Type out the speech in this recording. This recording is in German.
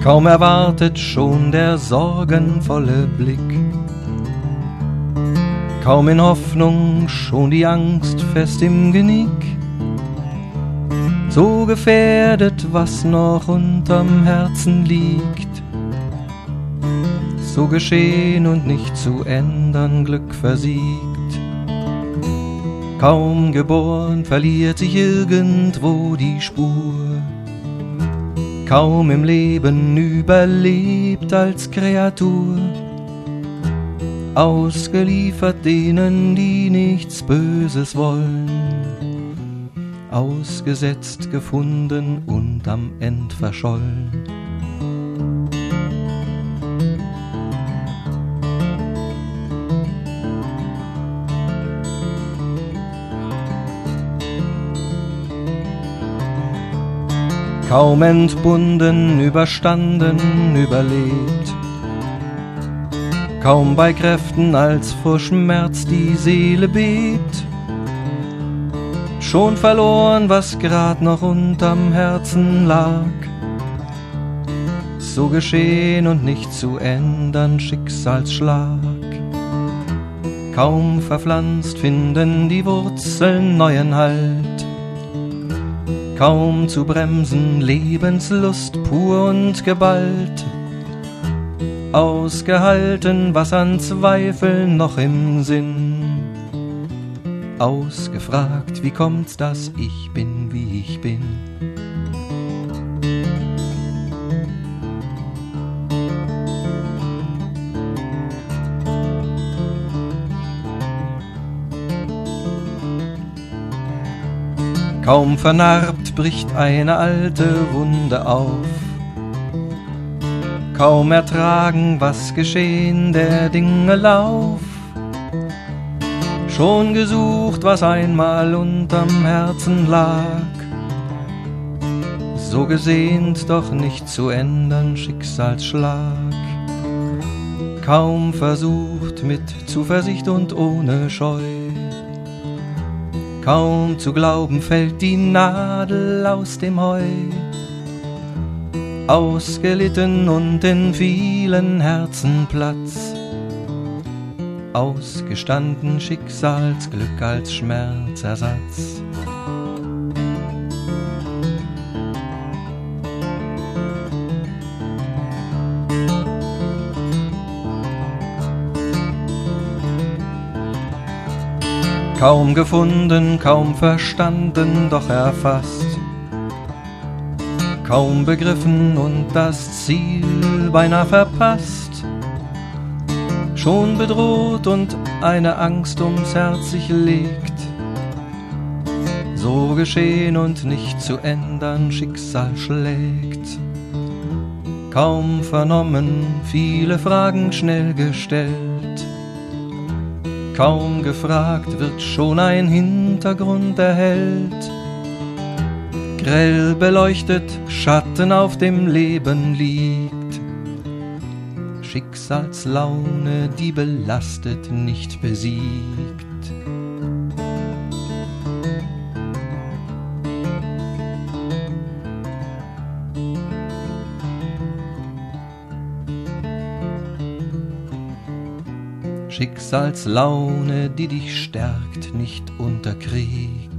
Kaum erwartet schon der sorgenvolle Blick, kaum in Hoffnung schon die Angst fest im Genick. So gefährdet, was noch unterm Herzen liegt, so geschehen und nicht zu ändern, Glück versiegt. Kaum geboren verliert sich irgendwo die Spur, kaum im Leben überlebt als Kreatur, ausgeliefert denen, die nichts Böses wollen, ausgesetzt gefunden und am End verschollen. Kaum entbunden, überstanden, überlebt, kaum bei Kräften, als vor Schmerz die Seele bebt, schon verloren, was grad noch unterm Herzen lag, so geschehen und nicht zu ändern, Schicksalsschlag. Kaum verpflanzt finden die Wurzeln neuen Halt, kaum zu bremsen, Lebenslust pur und geballt, ausgehalten, was an Zweifeln noch im Sinn, ausgefragt, wie kommt's, dass ich bin, wie ich bin. Kaum vernarbt bricht eine alte Wunde auf, kaum ertragen, was geschehen, der Dinge Lauf, schon gesucht, was einmal unterm Herzen lag, so gesehnt, doch nicht zu ändern, Schicksalsschlag. Kaum versucht, mit Zuversicht und ohne Scheu, kaum zu glauben, fällt die Nadel aus dem Heu, ausgelitten und in vielen Herzen Platz, ausgestanden, Schicksalsglück als Schmerzersatz. Kaum gefunden, kaum verstanden, doch erfasst, kaum begriffen und das Ziel beinahe verpasst, schon bedroht und eine Angst ums Herz sich legt, so geschehen und nicht zu ändern, Schicksal schlägt. Kaum vernommen, viele Fragen schnell gestellt, kaum gefragt, wird schon ein Hintergrund erhellt, grell beleuchtet, Schatten auf dem Leben liegt, Schicksalslaune, die belastet, nicht besiegt. Schicksalslaune, die dich stärkt, nicht unterkriegt.